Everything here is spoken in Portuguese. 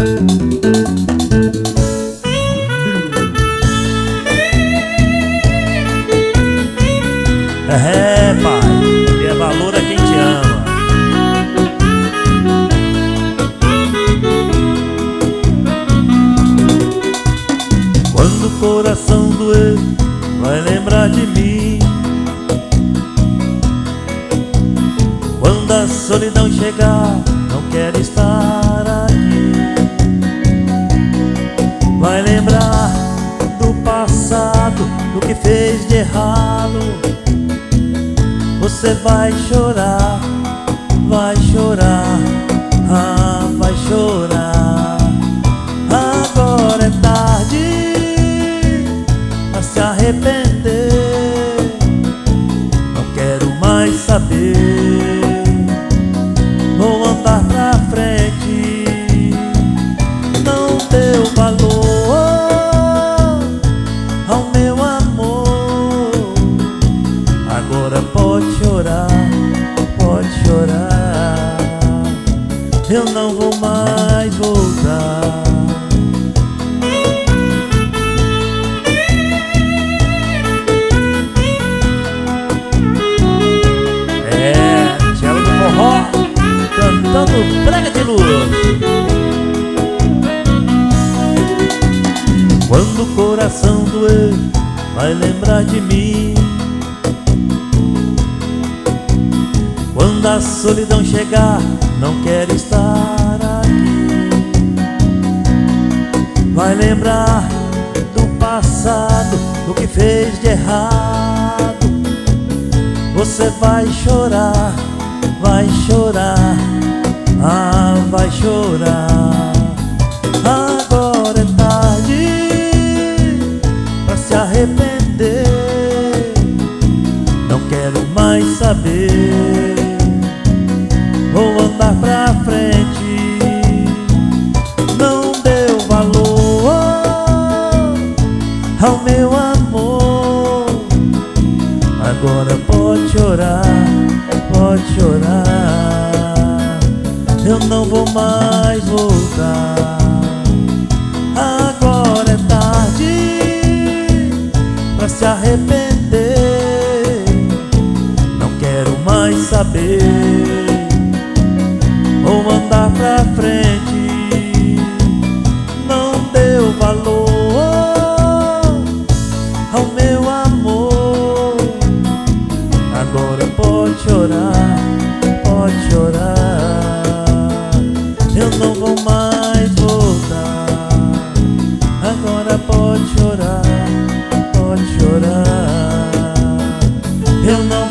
É, pai, dê valor a quem te ama. Quando o coração doer, vai lembrar de mim. Quando a solidão chegar, não quero estar aqui. Vai lembrar do passado, do que fez de errado. Você vai chorar, ah, vai chorar. Agora é tarde pra se arrepender. Não quero mais saber. Vou andar pra frente. Não deu valor ao meu amor. Agora pode chorar, pode chorar. Eu não vou mais voltar. É, Tchelo do Forró cantando Brega de Luz. Quando o coração doer, vai lembrar de mim. Quando a solidão chegar, não quero estar aqui. Vai lembrar do passado, do que fez de errado. Você vai chorar, ah, vai chorar. Agora é tarde pra se arrepender. Não quero mais saber. Vou andar pra frente. Não deu valor ao meu amor. Agora pode chorar, pode chorar. Eu não vou mais voltar. Agora é tarde pra se arrepender. Não quero mais saber. Vou andar pra frente. Não deu valor ao meu amor. Agora pode chorar, pode chorar. Eu não vou mais voltar. Agora pode chorar, pode chorar. Eu não